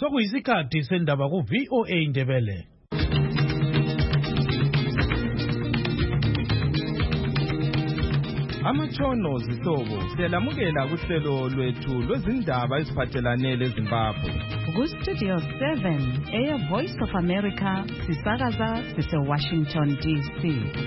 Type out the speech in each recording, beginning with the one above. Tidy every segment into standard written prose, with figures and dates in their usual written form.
Sokuyisikhathi sendaba ku VOA Indebele. Amatshono zihlobo siyalamukela kuhlelo lwethu lwezindaba eziphathelane leZimbabwe. Ku-Studio 7 Air Voice of America sisakaza sise-Washington DC.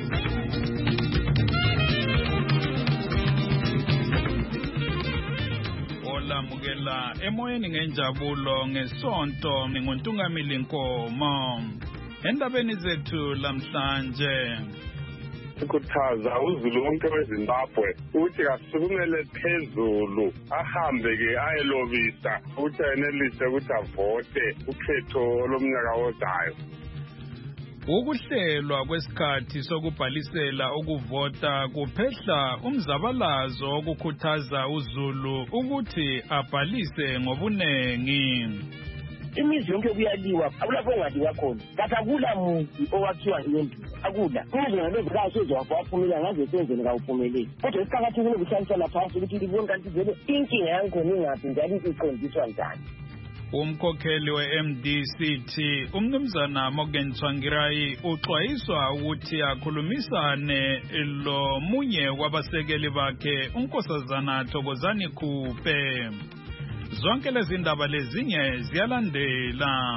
Olamukela emoyeni ngenjabulo ngesonto nginguntungamili Nkomo. Endabeni zethu lamhlanje sikhuthaza uzulu wonke weZimbabwe ukuthi kasukumele phezulu ahambe ke ayelobisa ukuthi ayenelise ukuthi avote ukhetho lomnyaka ozayo. Ukuhlelwa kwesikhathi sokubhalisela ukuvota kuphehla umzabalazo okukhuthaza uzulu ukuthi abhalise ngobunengi. Imizi yonke kuyaliwa akulapho ongaliwa khona kanti akula muntu owakhiwa yendlu akula umuzi ngalezikahle ezowaphumelela ngaze senzeni kawuphumeleli kodwa isiqakathekile ukuhlalisana phansi ukuthi libone kanti vele inkinga yankhona ingaphi njalo iqondiswa njani. Umkhokheli we-MDCT umnumzana Morgan Tsvangirai uxwayiswa ukuthi akhulumisane lo munye wabasekeli bakhe unkosazana Thokozani Khupe. Zonke lezi ndaba lezinye ziyalandela.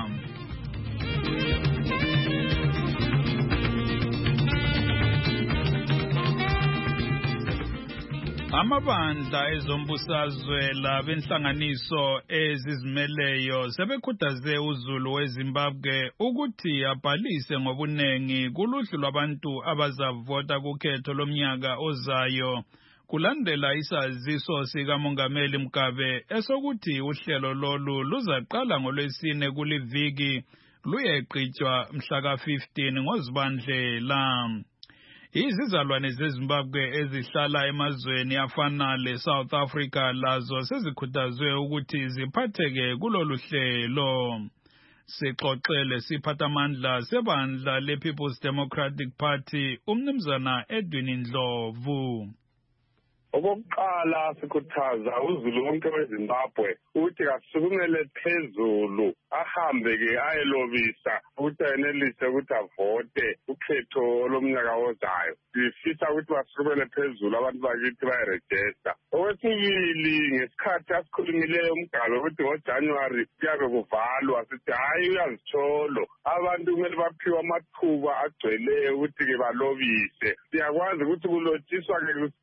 Amabandla ezombusazwe labenhlanganiso ezizimeleyo sebekhuthaze uzulu weZimbabwe ukuthi abhalise ngobunengi kuluhlu lwabantu abazavota kukhetho lomnyaka ozayo. Kulandela isaziso sikaMongameli Mugabe esokuthi uhlelo lolu luzaqala ngoLwesine kuliviki luyeqhutshwa mhla ka-15 ngoZibandlela. Izizalwane zeZimbabwe ezihlala emazweni afana leSouth Africa lazo sezikhuthazwe ukuthi ziphatheke kulolu hlelo. Sixoxele siphathamandla sebandla lePeople's Democratic Party umnumzana Edwin Ndlovu. Okokuqala sikhuthaza uzulu wonke weZimbabwe ukuthi kasukumele phezulu ahambe ke ayelobisa ukuthi ayenelise ukuthi avote ukhetho lomnyaka ozayo. Sifisa ukuthi basukumele phezulu abantu bakithi bayirejista. Okwesibili ngesikhathi asikhulumileyo uMgabe ukuthi ngoJanuary kuyabe kuvalwa sithi hayi uyazitsholo abantu kumele baphiwe amathuba agcweleyo ukuthi ke balobise. Siyakwazi ukuthi kulotshwa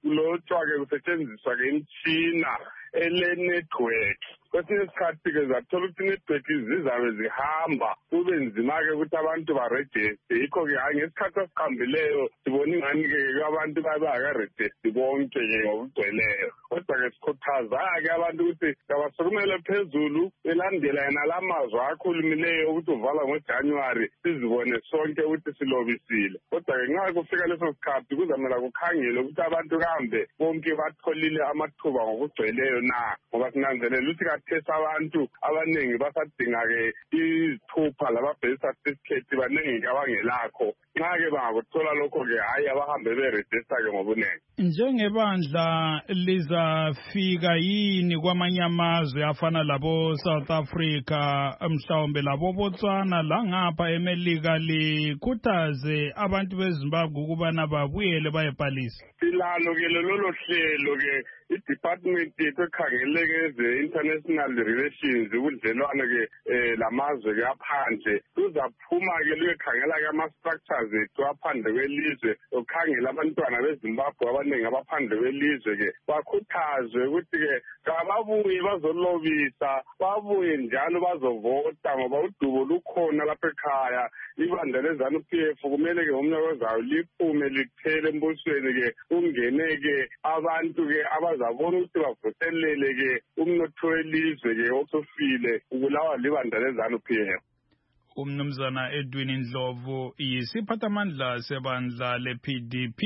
ke kusetshenziswa ke imitshina ele-network. Kwesinye isikhathi ke zathola ukuthi network zizabe zihamba kube nzima-ke ukuthi abantu barejiste. Yikho-ke hayi ngesikhathi esiqambileyo sibona ingani-ke abantu bayakarejiste bonke-ke ngokugcweleyo. Kodwa-ke sikhuthaza-ke abantu ukuthi kabasukumele phezulu belandela yena la mazwi akhulumileyo ukuthi uvala ngoJanuary sizibone sonke ukuthi silobisile. Kodwa-ke nxa kufika leso sikhathi kuzamela kukhangele ukuthi abantu kambe bonke batholile amathuba ngokugcweleyo na, ngoba sinanzelela ukuthi kathesa abantu abaningi basadinga-ke izithupha lama-birth certificate baningi abangelakho. Nxa-ke bangakuthola lokho-ke hayi abahambe berejista-ke ngobunengi. Njengebandla lizafika yini kwamanye amazwe afana labo South Africa mhlawumbe labo Botswana langapha eMelika likhuthaze abantu beZimbabwe ukubana babuyele bayebhalisa? Silalo-ke lolo hlelo-ke i-department yethu ekhangeleke eze-international relations ubudlelwane-ke lamazwe-ke aphandle luzaphuma-ke luyekhangela-ke ama-structures ethu aphandle kwelizwe ukukhangela abantwana beZimbabwe abaningi abaphandle kwelizwe-ke bakhuthazwe ukuthi-ke kababuye bazolobisa babuye njalo bazovota ngoba udubo lukhona lapha ekhaya. Ibandla leZANU-PF kumele-ke ngomnyaka ozayo liphume lithele embusweni-ke kungene-ke abantu-ke abazabona ukuthi bavuselele-ke umnotho welizwe-ke osufile ukulawa libandla leZANU-PF. Umnumzana Edwin Ndlovu yisiphathamandla sebandla le-PDP.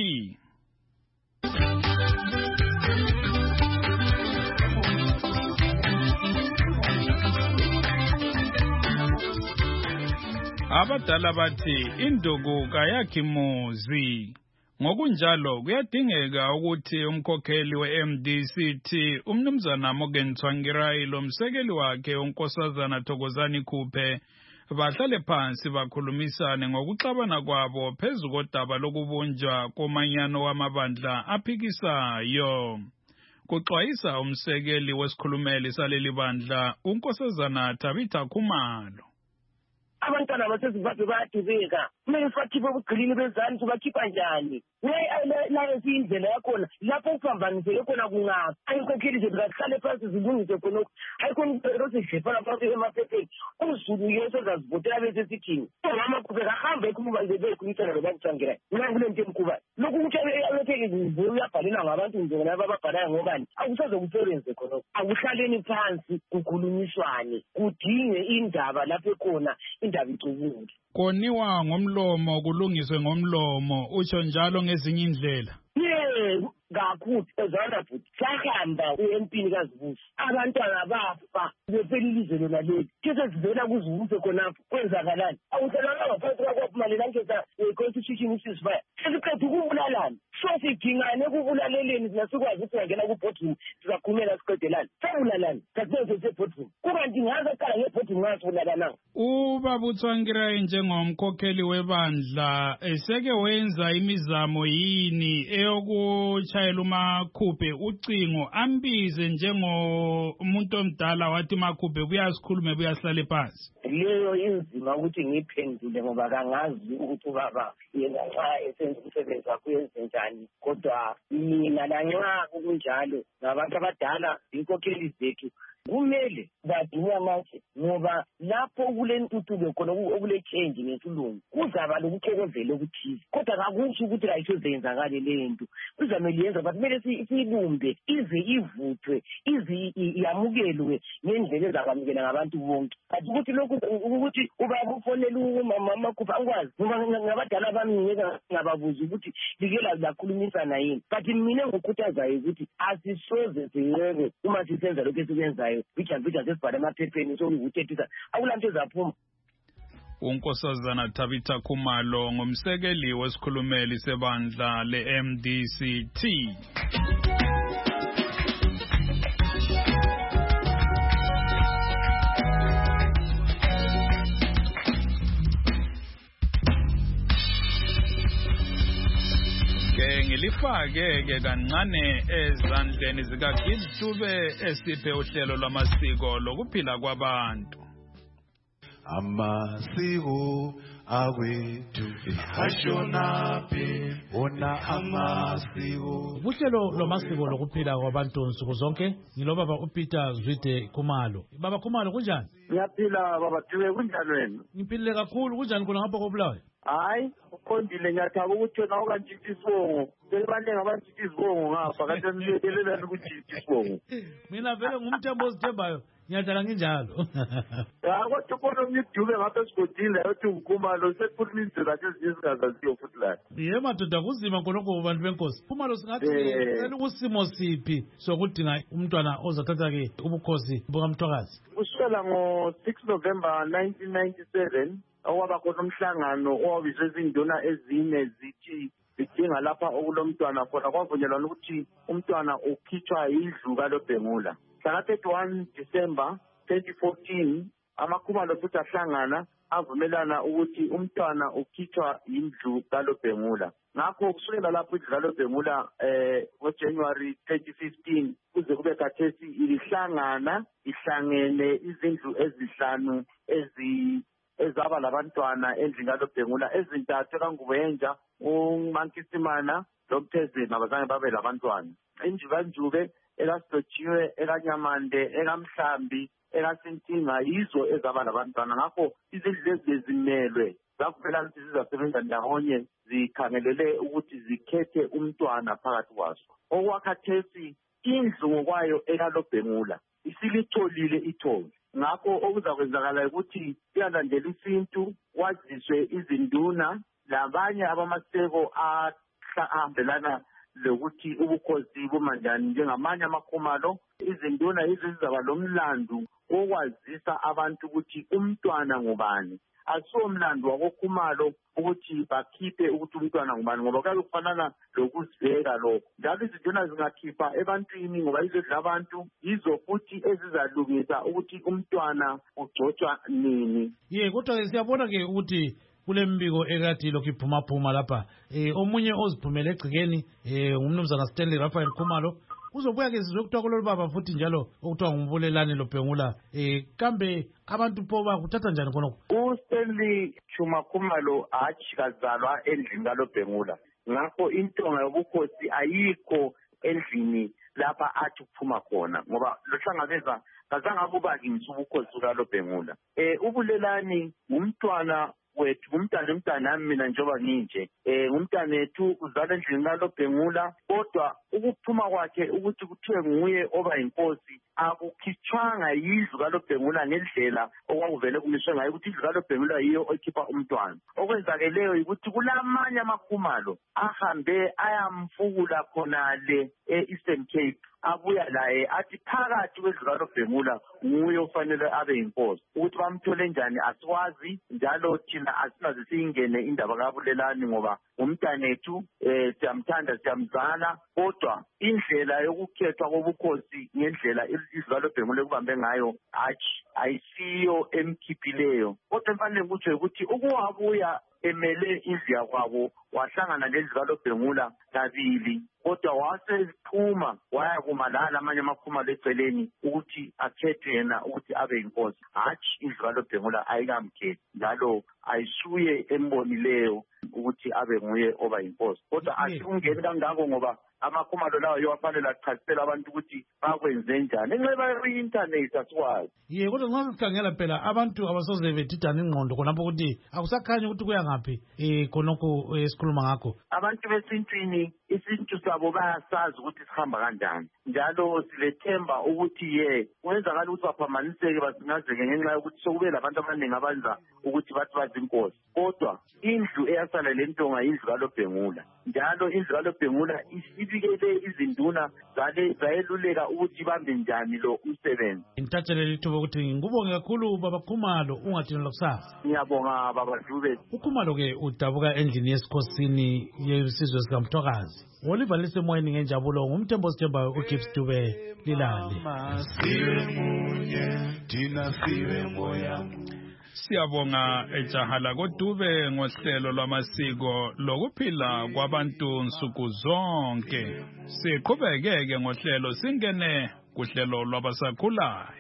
Abadala bathi induku kayakhi muzi. Ngokunjalo kuyadingeka ukuthi umkhokheli we-MDCT umnumzana Morgan Tsvangirai lomsekeli wakhe unkosazana Thokozani Khuphe bahlale phansi bakhulumisane ngokuxabana kwabo phezu kodaba lokubunjwa komanyano wamabandla aphikisayo. Kuxwayisa umsekeli wesikhulumeli saleli bandla unkosazana Tabitha Khumalo. Abantwana baseZimbabwe bayadubeka. Kumele sibakhiphe ubugqilini bezani, sibakhipha njani? Nayo siyindlela yakhona lapho uphambaniseke khona kungaphi. Ayinkokheli zethu kazihlale phansi zilungise khonokho. Ayikhona ukuthi sidlefana phansi emaphepheni. UZulu yethu ezazivotela bese sithini. Umama Khuphe ahambe ekhuluma nje bekhulumisana noBatsvangirai. Mina ngilento emkhuba. Lokhu ukuthi abepheke uyabhalela ngabantu njengona ababhalayo ngobani. Akusazokusebenze khonokho. Akuhlaleni phansi kukhulunyiswane. Kudinge indaba lapho khona indaba icubule. Koniwa ngomlomo kulungiswe ngomlomo, utsho njalo ngezinye indlela. Yebo, kakhulu ezona futhi sahamba uempini kaZibusi. Abantwana bafa befelilizwe lona leli. Kese sivela kuZibusi khonapho kwenzakalani? Awuhlala ngaphansi kwakumalela nkeza constitution isizwe. Sesiqedwe ukubulalana. So sidingane ukubulaleleni singasikwazi ukuthi ngena ku-boardroom sizakhulumela siqedelani. Sabulalani, sasenze se-boardroom. Kukanti ngaze qala nge-boardroom ngasibulalana. Ubaba Tsvangirai njengomkhokheli webandla eseke wenza imizamo yini eyokuchayela uMakhuphe ucingo ambize njengomuntu omdala wathi Makhuphe buyasikhulume buyasihlale phansi? Leyo inzima ukuthi ngiphendule ngoba kangazi ukuthi ubaba yena nxa esenza umsebenzi wakhe uyenze njani, kodwa mina lanxa kunjalo ngabantu abadala inkokheli zethu kumele badume amandla ngoba lapho kule ntuthuko khona okule change ngesilungu kuzaba lokuthokozela okuthize, kodwa kakusho ukuthi kayisozenzakale lento. Kuzamele yenza but kumele siyibumbe ize ivuthwe ize yamukelwe ngendlela ezakwamukela ngabantu bonke. Kanti ukuthi lokhu ukuthi ubaba ufonela umama Khuphe angikwazi ngoba ngabadala bami ngeke ngababuza ukuthi likela lakhulumisana yini, but mina ngokukhuthazayo ukuthi asisoze sinceke uma sisenza lokho esikwenzayo bijambija sesibhala emaphepheni sokuthethisa akulanto ezaphuma. Unkosazana Tabitha Khumalo ngumsekeli wesikhulumeli sebandla le-MDCT. Ngilifake-ke kancane ezandleni zikaGidtube esiphe uhlelo lwamasiko lokuphila kwabantu. Amasiko awethu ashonaphi ona amasiko. Uhlelo lwamasiko lokuphila kwabantu nsuku zonke ngilobaba uPeter Zwide Khumalo. Baba Khumalo kunjani? Ngiyaphila baba Thiwe, kunjani wena? Ngiphilile kakhulu. Kunjani khona ngapha koBulawayo? Hayi, uqondile, ngiyathaba ukuthi wena ukantshitha isibongo. Sebanenge abantshitha isibongo ngapha kanti niyekelelani ukujitha isibongo. Mina vele ngumthembu ozithembayo. Ngiyadala nginjalo. Kodwa khona omnye uDube ngapha esigodini yothi uKhumalo sekukhuluma indlela ezingazaziyo futhi la. Yebo madoda kuzima khonokho bantu benkosi. Khumalo singathi ngicela ukusimo siphi sokudinga umntwana ozathatha ke ubukhosi bukaMthwakazi. Kusukela ngo-6 November 1997 okwaba khona umhlangano owabizwe izinduna ezine zithi zidinga lapha okulomntwana khona kwavunyelwana ukuthi umntwana ukhitshwa yindlu kaLobhengula. Mhla 31 December 2014 amaKhumalo futhi ahlangana avumelana ukuthi umntwana ukhitshwa yindlu kaLobhengula. Ngakho kusukela lapho indlu kaLobhengula ngoJanuary 2015 kuze kube khathesi ilihlangana ihlangene izindlu ezihlanu ezaba labantwana endlini kaLobhengula, ezintathu kaNgubenja, uMankisimana loMthezeni abazange babe labantwana. Injubanjube ekaSidotshiwe, ekanyamande, ekamhlambi, ekasintinga yizo ezaba labantwana. Ngakho izindlu lezi zimelwe zakuvela ukuthi zizasebenza ndawonye zikhangelele ukuthi zikhethe umntwana phakathi kwazo. Okwakhathesi indlu ngokwayo ekaLobhengula isilitholile ithobi. Ngakho okuzakwenzakala ukuthi iyalandela isintu, kwaziswe izinduna labanye abamaseko ahambelana lokuthi ubukhosi bumanjani njengamanye amaKhumalo. Izinduna yizo zizaba lomlandu wokwazisa abantu ukuthi umntwana ngubani, asomlando wakoKhumalo ukuthi bakhiphe ukuthi umntwana ngubani ngoba kuyake kufanana lokuziveka lokho njalo izinto zingakhipha ebantwini ngoba izodla abantu yizo futhi ezizalungisa ukuthi umntwana ugcotshwa nini. Kodwa siyabona ke ukuthi kule mbiko ekade lokhu iphuma lapha omunye oziphumele egcikeni ngumnumzana Stanley Raphael Khumalo uzobuya ke sizwe kuthiwa kulolu baba futhi njalo okuthiwa ngumbulelane loBhengula kambe abantu pho bakuthatha njani khonokho? uStanley Khumalo hatshi kazalwa endlini kaloBhengula ngakho intonga yobukhosi ayikho endlini lapha athi kuphuma khona ngoba lohlangabeza kazange akubakingisa ubukhosi kaloBhengula. Ubulelani ngumntwana wethu umntana mina njengoba nginje ngumntana wethu uzalwa endlini kaloBhengula kodwa ukuphuma kwakhe ukuthi kuthiwe nguye oba inkosi akukhitshwanga yizwi kaloBhengula ngendlela okwakuvele kumiswe ngayo ukuthi izwi kaloBhengula yiyo okhipha umntwana. Okwenzakeleyo ukuthi kulamanye amaKhumalo ahambe ayamfukula khonale e-Eastern Cape abuya laye athi phakathi kwezwi kaloBhengula nguye ofanele abe inkosi. Ukuthi bamthole njani asikwazi njalo thina asinaze siyingene indaba kabulelani ngoba umntanethu siyamthanda siyamzala kodwa indlela yokukhethwa kobukhosi ngendlela izwi kaloBhengula ekubambe ngayo hatshi ayisiyo emkhiphileyo kodwa mfanele kutsho ukuthi ukuwabuya emele indlu yakwabo wahlangana lezwi kaloBhengula kabili kodwa wasephuma waya kumalala amanye amaKhumalo eceleni ukuthi akhethe yena ukuthi abe inkosi hatshi indlu kaloBhengula ayikamkhethi njalo ayisuye embonileyo ukuthi abe nguye oba inkosi kodwa asingeni kangako ngoba amaKhumalo lawo yowafanele achasisela abantu ukuthi bakwenze njani enxeba i-internet asikwazi. Kodwa nxa sikhangela phela abantu abasoze bethidana ingqondo khonapho ukuthi akusakhanyi ukuthi kuya ngaphi khonokho esikhuluma ngakho. Abantu besintwini isintu sabo bayasazi ukuthi sihamba kanjani njalo silethemba ukuthi kuyenzakala ukuthi baphamaniseke basingazeke ngenxa yokuthi sokube labantu abaningi abenza ukuthi bathi bazinkosi kodwa indlu eyasala le ntonga indlu kaloBhengula njalo indlu kaloBhengula ibikele izinduna zayeluleka ukuthi bambe njani lo umsebenzi. Ngithathelele ithuba ukuthi ngikubonge kakhulu baba Khumalo ungathini lokusasa. Ngiyabonga baba Dube. uKhumalo ke udabuka endlini yesikhosini yesizwe sikaMthwakazi Oliver lisemoyeni ngenjabulo ngumthembo sithembayo uGibbs Dube lilale. Siyabonga ejahala koDube ngohlelo lwamasiko lokuphila kwabantu nsuku zonke. Siqhubekeke ngohlelo singene kuhlelo lwabasakhulayo.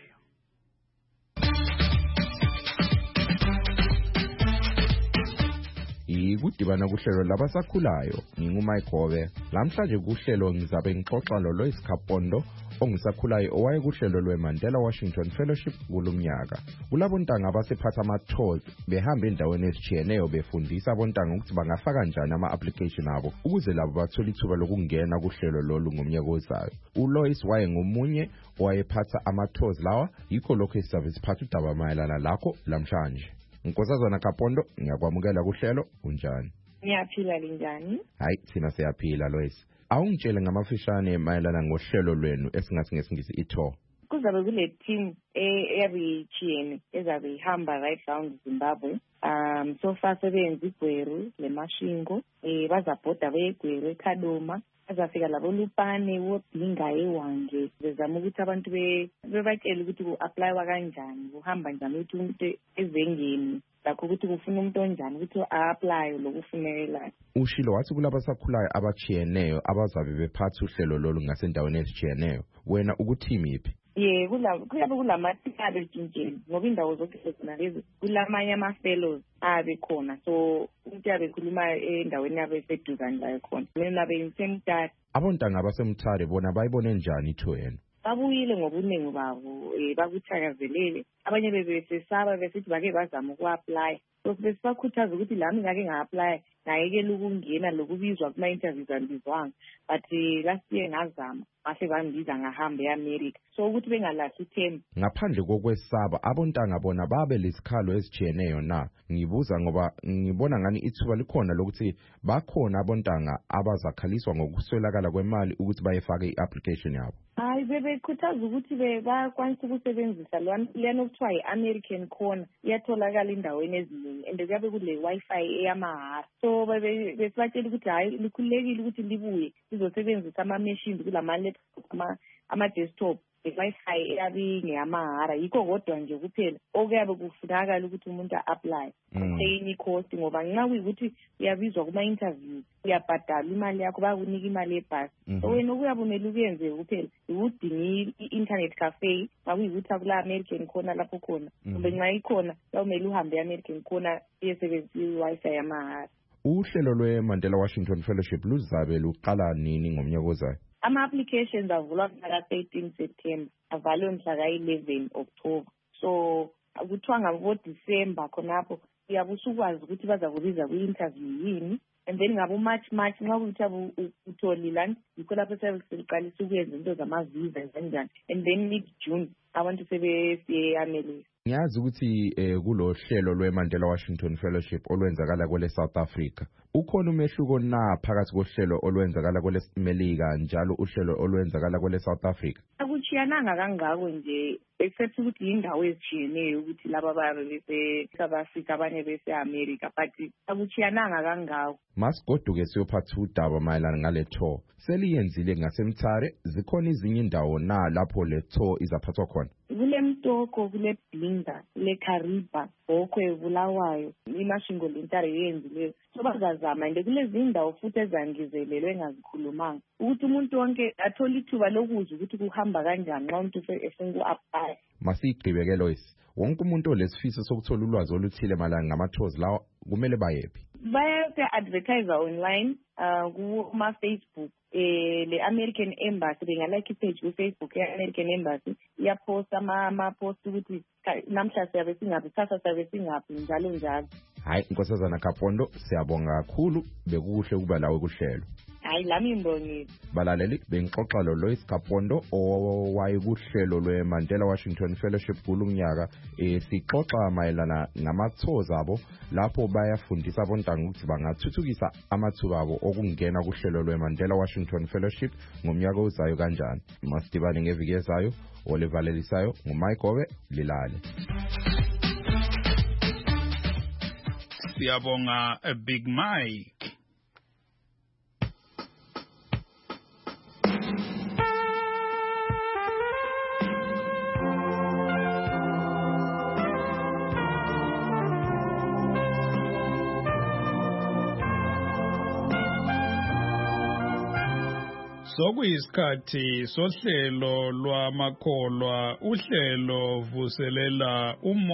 Ikudibana kuhlelo labasakhulayo ngingumike Gobe namhlanje kuhlelo ngizabe ngixoxa loLois Kapondo ongisakhulayo owaye kuhlelo lweMandela Washington Fellowship kulumnyaka kulabontanga abasephatha ama-tours behamba endaweni ezitshiyeneyo befundisa abontanga ukuthi bangafaka kanjani ama-application abo ukuze labo bathole ithuba lokungena kuhlelo lolu ngomnyaka ozayo. uLois waye ngomunye owayephatha ama-tours lawa yikho lokho esizabe siphatha udaba mayelana lakho lamhlanje. Nkosazana Kapondo ngiyakwamukela kuhlelo unjani? Ngiyaphila linjani? Hayi thina siyaphila Lois. Awungitshele ngamafishane mayelana ngohlelo lwenu esingathi ngesingisi i-tour. Kuzabe kule team eyabichiyene ezabe ihamba right round Zimbabwe. So far sebenza iGweru leMashingo bazabhoda beyeGweru eKadoma bazafika labo Lupane wobhinga eWange bezama ukuthi abantu bebatshele ukuthi ku-applywa kanjani kuhamba njani ukuthi umuntu ezengeni lakho ukuthi kufuna umuntu onjani ukuthi a-apply lokufunekelayo. Ushilo wathi kulabasakhulayo abachiyeneyo abazabe bephatha uhlelo lolu ngasendaweni ezichiyeneyo wena ukuthimi iphi? Kuyabe kulamathikalo etshintsheni ngoba indawo zonke lezi kulamanye ama-fellows abe khona so umuntu yabe khuluma endaweni yabe seduzane layo khona mina nabe ngisemthatha. Abontanga abasemthare bona bayibone njani itho yena? Babuyile ngobuningi babo bakuthakazelele abanye bebesesaba besithi bake bazama uku-apply so besibakhuthaza ukuthi lami ngake nga-apply ngayekela ukungena lokubizwa kuma-interviews angibizwanga but last year ngazama base bangibiza ngahamba e-America so ukuthi bengalahli ithemba. Ngaphandle kokwesaba abontanga bona babe lesikhalo esijiyeneyo na ngibuza ngoba ngibona ngani ithuba likhona lokuthi bakhona abontanga abazakhaliswa ngokuswelakala kwemali ukuthi bayefake i-application yabo. Hayi bebekhuthaza ukuthi bakwanisa ukusebenzisa lena okuthiwa yi-American Corner iyatholakala indaweni eziningi and kuyabe kule Wi-Fi eyamahhala. So besibatshela ukuthi hayi likhululekile ukuthi libuye sizosebenzisa ama-machines kulama-laptop ama-desktop. I-Wi-Fi eyabe ngeyamahhala yikho kodwa nje kuphela okuyabe kufunakala ukuthi umuntu a-apply paying cost ngoba nxa kuyikuthi uyabizwa kuma-interview uyabhadala imali yakho bayakunika imali yebhasi. So wena okuyabe umele ukuyenze kuphela ukudinga i-internet cafe makuyikuthi akula-American khona lapho khona kumbe nxa ikhona kuyawumele uhambe e-American khona uyesebenzisa i-Wi-Fi yamahhala. Uhlelo lwe-Mandela Washington Fellowship luzabe luqala nini ngomnyaka ozayo? Ama-applications avulwa mhlaka 13 September avalwe mhlaka 11 October. So kuthiwa ngabo-December khonapho uyabe usukwazi ukuthi baza kubiza kwi-interview yini, and then ngabo-March nxa kuyuthi utholile yikho lapho seliqalisa ukuyenza into zama-visa kanjani, and then mid-June abantu sebesiye e-America. Ngiyazi ukuthi kulo hlelo lwe-Mandela Washington Fellowship olwenzakala kwele South Africa ukhona umehluko na phakathi kohlelo olwenzakala kwele Melika njalo uhlelo olwenzakala kwele South Africa? Akuchiyananga kangako nje except ukuthi indawo ezitshiyeneyo ukuthi laba babe bese South Africa abanye bese America, but akuchiyananga kangako. Masigoduke siyophatha udaba mayelana ngale tour. Seliyenzile ngasemthare, zikhona izinye indawo na lapho le tour izaphathwa khona? Kule Mtoko, kule Blinda, kule Kariba, Bokwe, Bulawayo, imashingo lentare yenzileyo. So bazazama nje kulezi indawo futhi ezangizelelwe engazikhulumanga ukuthi umuntu wonke athola ithuba lokuzwa ukuthi kuhamba kanjani nxa umuntu efuna uku-apply. Masigqibeke Lois, wonke umuntu olesifiso sokuthola ulwazi oluthile malanga ngama-tours lawo kumele bayephi? Baya-advertise online kuma-Facebook. Le American Embassy bengalike ipage ku-Facebook ye-American Embassy iyaposta ama-post ukuthi namhla siyabe singaphi, kusasa siyabe singaphi, njalo njalo. Hayi Nkosazana Kapondo, siyabonga kakhulu, bekuhle ukuba lawe kuhlelo. Hayi lami ngibongile. Balaleli, bengixoxa lo-Lois Kapondo owayekuhlelo lwe-Mandela Washington Fellowship kulumnyaka. Sixoxa mayelana ngama-tours abo lapho bayafundisa abontanga ukuthi bangathuthukisa amathuba abo okungena kuhlelo lwe-Mandela Washington Fellowship ngomnyaka ozayo kanjani. Masidibane ngeviki ezayo. Olivalelisayo nguMayigobe Lilale. Siyabonga Big Mike. Sokuyisikhathi sohlelo lwamakholwa, uhlelo vuselela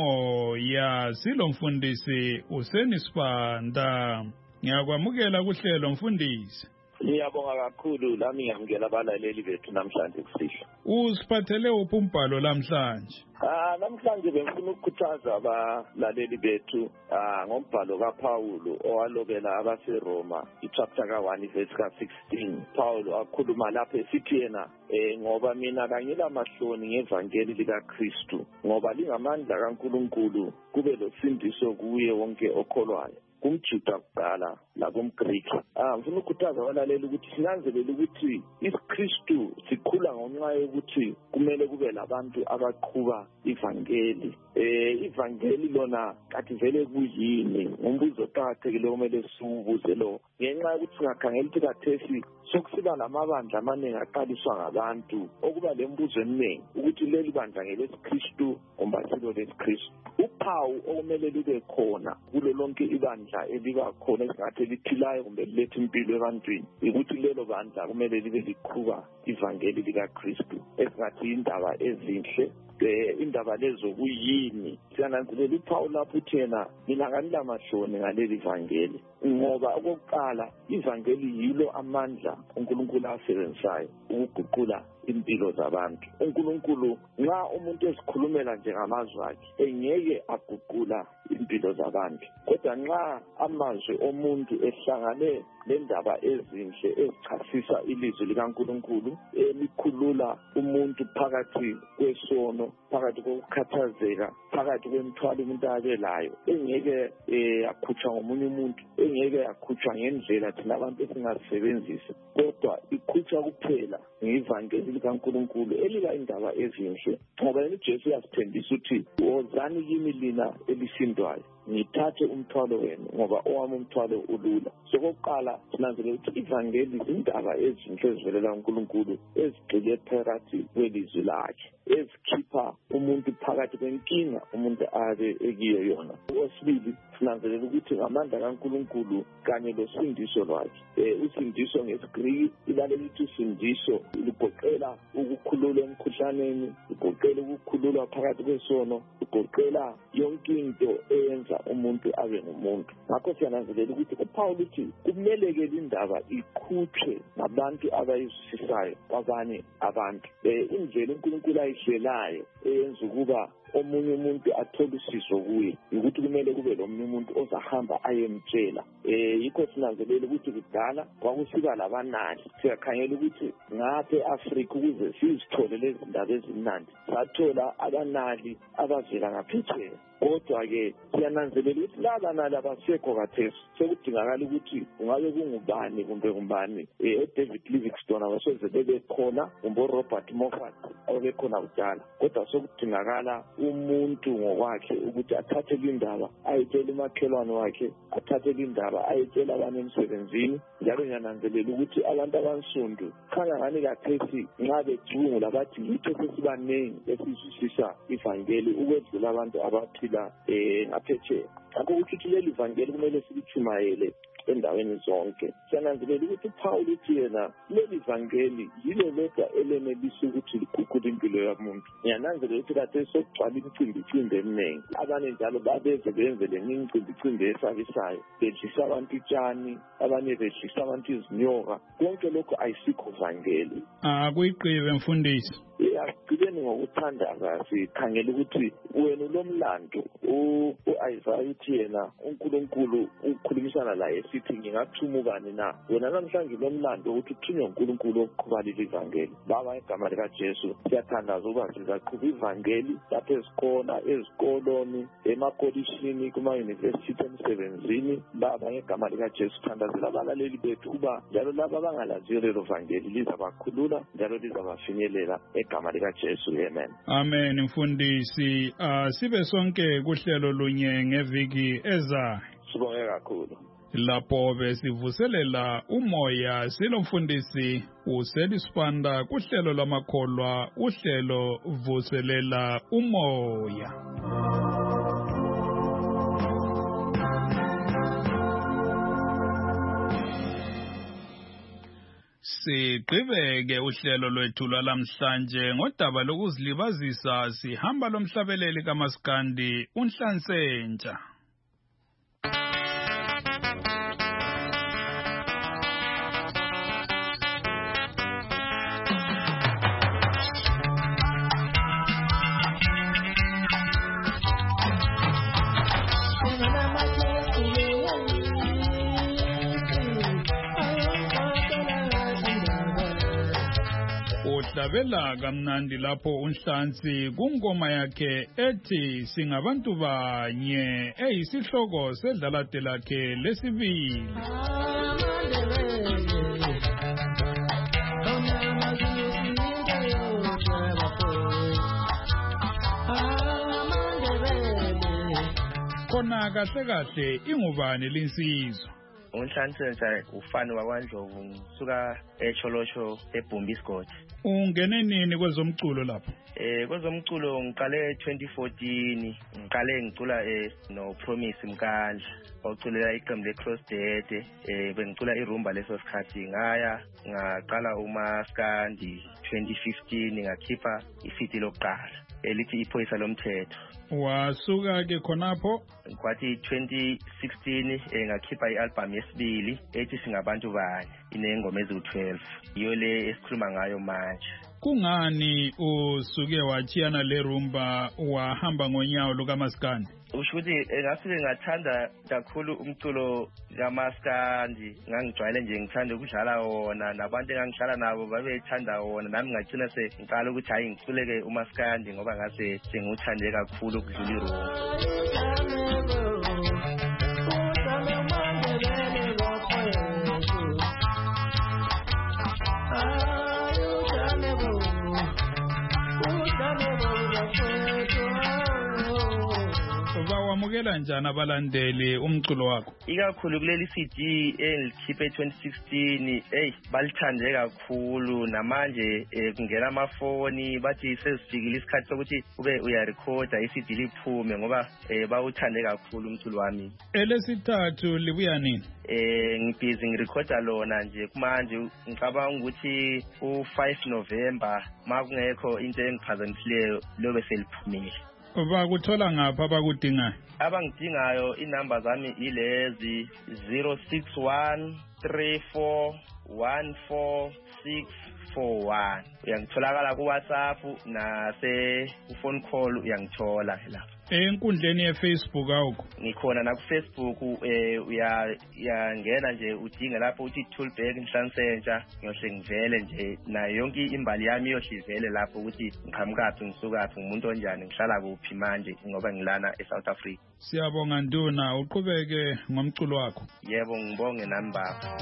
umoya. Silomfundisi uSenisibanda. Ngiyakwamukela kuhlelo mfundisi. Ngiyabonga kakhulu, lami ngiyamukela abalaleli bethu namhlanje kusihlwa. Usiphathele uphi umbhalo namhlanje? Namhlanje bengifuna ukukhuthaza abalaleli bethu ngombhalo kaPawulu owalobela abaseRoma ichapter ka1 verse ka16. Paulo akhuluma lapha esithi yena ngoba mina kangilamahloni ngevangeli likaKristu, ngoba lingamandla kaNkulunkulu kube losindiso kuye wonke okholwayo, kumJuda kuqala lakumGriki. Ngifuna ukukhuthaza abalaleli ukuthi sinanzelele ukuthi iKristu sikhula ngenxa yokuthi kumele kube labantu abaqhuba ivangeli. Ivangeli lona kathi vele kuyini? Umbuzo oqakathekile okumele siwubuze lo. Ngenxa yokuthi singakhangela ukuthi kathesi sokusiba lamabandla amaningi aqaliswa ngabantu, okuba lembuzo eminingi ukuthi leli bandla ngelesiKristu kumbe asilo lesiKristu. Uphawu okumele libe khona kulo lonke ibandla eliba khona esingathi lithilayo kumbe liletha impilo ebantwini, ukuthi lelo bandla kumele libe liqhuba ivangeli likaKristu, esingathi indaba ezinhle. Indaba lezo kuyini? Siyananzelela uPaul lapho uthi yena mina kanilamahloni ngaleli vangeli, ngoba okokuqala ivangeli yilo amandla uNkulunkulu asebenzisayo ukuguqula impilo zabantu. uNkulunkulu nxa umuntu ezikhulumela nje ngamazwi akhe engeke aguqula impilo zabantu, kodwa nxa amazwi omuntu ehlangane lendaba ezinhle ezichasisa ilizwi likaNkulunkulu, elikhulula umuntu phakathi kwesono, phakathi kokukhathazeka, phakathi kwemithwalo umuntu abelayo, engeke akhutshwa ngomunye umuntu, engeke akhutshwa ngendlela thina abantu esingazisebenzisa, kodwa ikhutshwa kuphela ngevangeli likaNkulunkulu elika indaba ezinhle. Ngoba uJesu uyasithembisa ukuthi wozani kimi lina elisindwayo, ngithathe umthwalo wenu ngoba owami umthwalo ulula. Sokokuqala sinanzelela ukuthi ivangeli izindaba ezinhle ezivelela uNkulunkulu ezigxile phakathi kwelizwi lakhe, ezikhipha umuntu phakathi kwenkinga umuntu abe ekiyo yona. Okwesibili sinanzelela ukuthi ngamandla kaNkulunkulu kanye losindiso lwakhe. Usindiso ngesiGriki ilalela ukuthi usindiso lugoqela ukukhululwa emkhuhlaneni, lugoqela ukukhululwa phakathi kwesono, lugoqela yonke into eyenza umuntu abe ngumuntu. Ngakho siyananzelela ukuthi uPaul uthi kumele-ke indaba iqhutshwe ngabantu abayizwisisayo kwabanye abantu. Indlela uNkulunkulu ayihlelayo eyenza ukuba omunye umuntu athole usizo kuye ukuthi kumele kube lo munye umuntu ozahamba ayemtshela. Yikho sinanzelela ukuthi kudala kwakusiba labanali. Siyakhangela ukuthi ngapha eAfrika ukuze sizithole lezi ndaba ezimnandi sathola abanali abavela ngaphetsheya. Kodwa-ke siyananzelela ukuthi laba nali abasekho khathesi. Sekudingakala ukuthi kungabe kungubani kumbe kumbani David Livingstone abasoze bebekhona kumbe Robert Moffat abebekhona kudala. Kodwa sekudingakala umuntu ngokwakhe ukuthi athathe indaba ayitshele umakhelwane wakhe, athathe indaba ayitshele abanye emsebenzini. Njalo ngiyananzelela ukuthi abantu abansundu khangangani khathesi nxa becubungula bathi yitho sesibanengi esizwisisa ivangeli ukwedlula abantu abaphila ngaphetsheya. Ngakho ukuthi leli ivangeli kumele silitshumayele endaweni zonke. Siyananzelela ukuthi uPaul uthi yena leli ivangeli yilo lodwa elenelisa ukuthi liguqule impilo yomuntu. Ngiyananzelela ukuthi kade sokugcwala imicimbi eminingi. Abanye njalo babeze benze lemicimbi esabisayo, bedlisa abantu utshani, abanye bedlisa abantu izinyoka. Konke lokho ayisikho ivangeli. Kuyiqiwe mfundisi. Sigcibeni ngokuthandaza sikhangela ukuthi wena lomlando u-Isaiah uthi yena uNkulunkulu ukhulumisana laye sithi ngingathumukani na. Wena namhlanje lomlando ukuthi uthunywe uNkulunkulu okuqhubalile ivangeli. Baba igama likaJesu siyathandaza ukuba sizaqhuba ivangeli lapho esikhona ezikoloni, emakolishini, kuma-university, emsebenzini. Baba ngegama likaJesu thandazela abalaleli bethu ukuba njalo laba abangalaziyo lelo vangeli lizabakhulula njalo lizabafinyelela egama likaJesu. Amen. Amen mfundisi. Sibe sonke kuhlelo lunye ngeviki ezayo. Sibonge kakhulu. Lapho besivuselela umoya silomfundisi uSelisipanda kuhlelo lamakholwa, uhlelo vuselela umoya. Siqhubeke uhlelo lwethu lwalamhlanje ngodaba lokuzilibazisa. Sihamba lomhlabeleli kaMaskandi uNhlanhla. Udabela kamnandi lapho uNhlanhla kungoma yakhe ethi singabantu banye eyisihloko sedlalade lakhe lesibili. Khona kahle kahle ingubani linsizwa? uNhlanhla ufani wakwaNdlovu ngisuka eCholosho eBhumbisigodi. Ungene nini kwezomculo lapho? Kwezomculo ngiqale 2014, ngiqale ngicula no Promise Mkandla oculela iqembu leCrossdead. Bengicula irumba leso sikhathi ngaya ngaqala uMaskandi 2015 ngakhipha ifiti lokuqala elithi iphoyisa lomthetho. Wasuka ke khonapho kwathi 2016 ngakhipha ialbum yesibili ethi singabantu banye inengoma eziwu12 iyo le esikhuluma ngayo manje. Kungani usuke wachiyana le rumba wahamba ngonyawo lukaMaskandi? Ushuthi ngasuke ngathanda kakhulu umculo kaMaskandi, ngangijwayele nje ngithanda ukudlala wona nabantu engangihlala nabo babethanda wona, nami ngagcina sengiqala ukuthi hayi ngiculeke uMaskandi ngoba ngase sengiuthande kakhulu ukudlula irumba. wamukela njani abalandeli umculo wakho? Ikakhulu kuleli CD engilikhiphe 2016 balithande kakhulu namanje kungena amafoni bathi sesifikile isikhathi sokuthi ube uyarecorda iCD liphume ngoba bawuthande kakhulu umculo wami. Elesithathu libuya nini? Ngibhizi ngirecorda lona nje kumanje ngicabanga ukuthi u5 November makungekho into engiphazamisileyo lobe seliphumile. Bakuthola ngapha abakudingayo? Abangidingayo inamba zami ilezi 0613414641. Uyangitholakala ku-WhatsApp nase phone call uyangithola lapha. Enkundleni yeFacebook awukho? Ngikhona na kuFacebook uyangena nje udinga lapho uthi Toolback Nhlanhlentsha ngiyohle ngivele nje nayo yonke imbali yami iyohlivele lapho ukuthi ngiqhamukaphi ngisukaphi ngumuntu onjani ngihlala kuphi manje ngoba ngilana eSouth Africa. Siyabonga Nduna uqhubeke ngomculo wakho. Yebo ngibonge nami baba.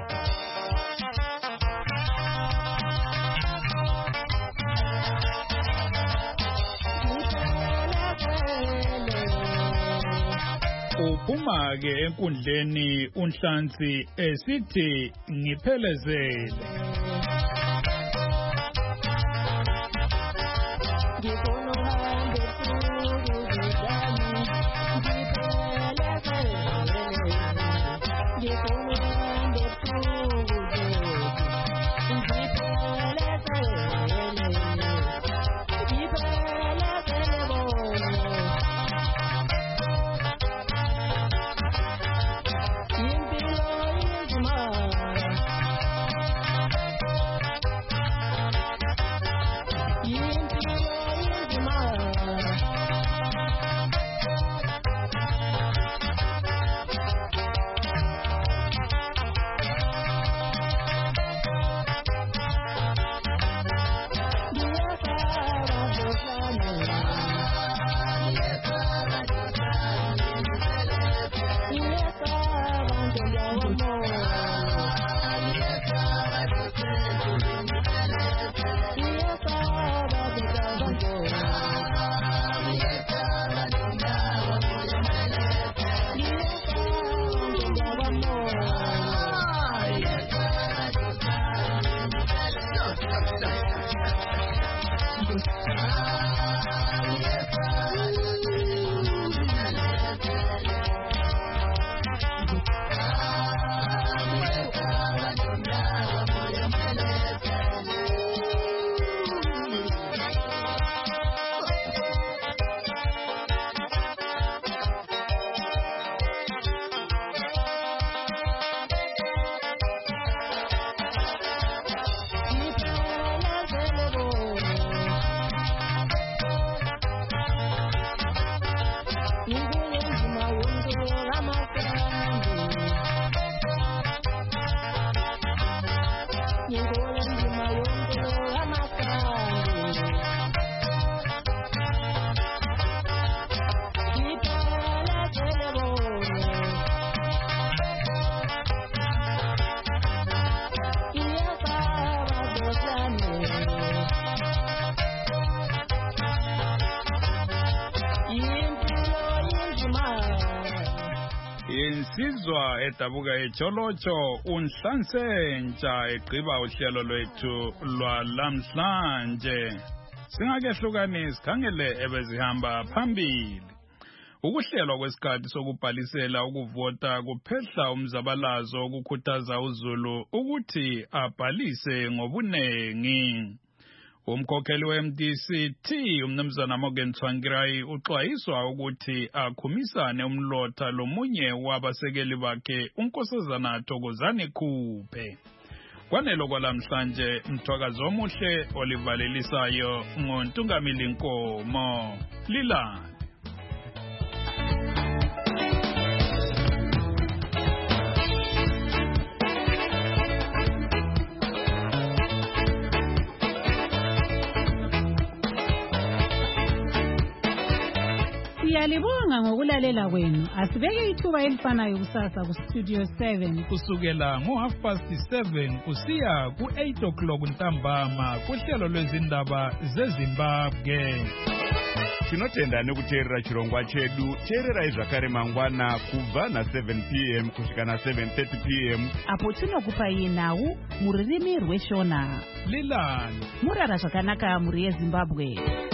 Uphuma ke enkundleni uNhlansi esithi ngiphelezele. Insizwa edabuka ejolotsho uNhlanhlentsha egqiba uhlelo lwethu lwalamhlanje. Singakehlukanisi sikhangele ebezihamba phambili. Ukuhlelwa kwesikhathi sokubhalisela ukuvota kuphehla umzabalazo ukukhuthaza uZulu ukuthi abhalise ngobunengi. Umkhokheli weMDC umnumzana Morgan Tsvangirai uxwayiswa ukuthi akhumisane umlotha lomunye wabasekeli bakhe uNkosazana Thokozani Khuphe. Kwanelo kwalamhlanje mthwakazo omuhle olivalelisayo ngoNtungamili Nkomo Lilani. Siyalibonga ngokulalela kwenu. Asibeke ithuba elifanayo kusasa ku Studio 7 kusukela ngo7:30 kusiya ku8 o'clock ntambama kuhlelo lwezindaba zeZimbabwe. tinotenda nekuteerera chirongwa chedu. teererai zvakare mangwana kubva na7 p.m. kusvika na7:30 p.m. apo tinokupai nhau mururimi rweshona. Lilani murara zvakanaka muri yeZimbabwe.